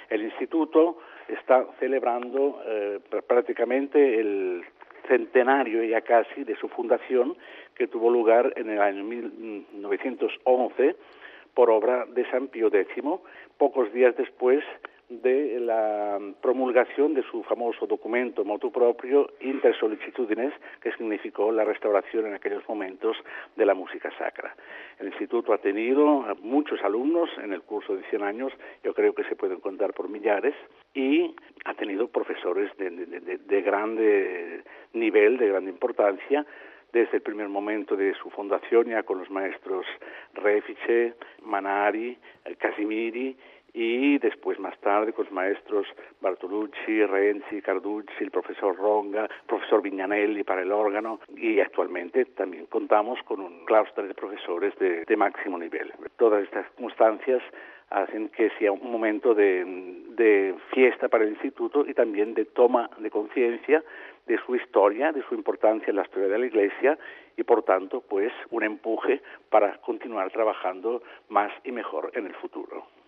El instituto está celebrando prácticamente el centenario ya casi de su fundación, que tuvo lugar en el año 1911 por obra de San Pío X, pocos días después de la promulgación de su famoso documento motu proprio Inter Sollicitudines, que significó la restauración en aquellos momentos de la música sacra. El instituto ha tenido muchos alumnos en el curso de 100 años, yo creo que se pueden contar por millares, y ha tenido profesores de grande nivel, de grande importancia, desde el primer momento de su fundación, ya con los maestros Refice, Manari, Casimiri, y después más tarde con los maestros Bartolucci, Renzi, Carducci, el profesor Ronga, el profesor Vignanelli para el órgano, y actualmente también contamos con un claustro de profesores de máximo nivel. Todas estas circunstancias hacen que sea un momento de fiesta para el instituto y también de toma de conciencia de su historia, de su importancia en la historia de la Iglesia y, por tanto, pues un empuje para continuar trabajando más y mejor en el futuro.